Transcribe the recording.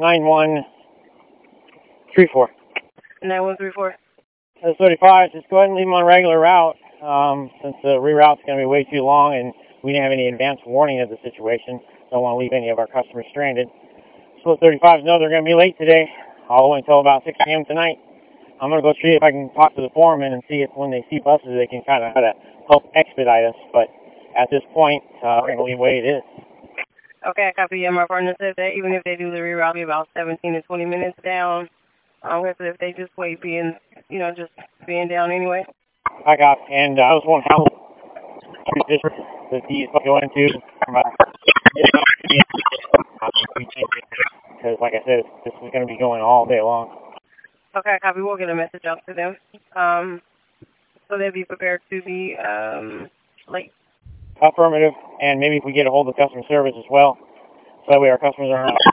9134. 9134. So 35, just go ahead and leave them on regular route, since the reroute's going to be way too long and we didn't have any advance warning of the situation. Don't want to leave any of our customers stranded. So 35s know they're going to be late today, all the way until about 6 p.m. tonight. I'm going to go see if I can talk to the foreman and see if when they see buses they can kind of help expedite us. But at this point, we're going to leave the way it is. Okay, I copy. My partner said that even if they do the reroute, be about 17 to 20 minutes down. If they just wait just being down anyway. I got, and I was wondering how district that these go into. Because, like I said, this is going to be going all day long. Okay, copy. We'll get a message out to them. So they'll be prepared to be late. Affirmative, and maybe if we get a hold of customer service as well, so that way our customers aren't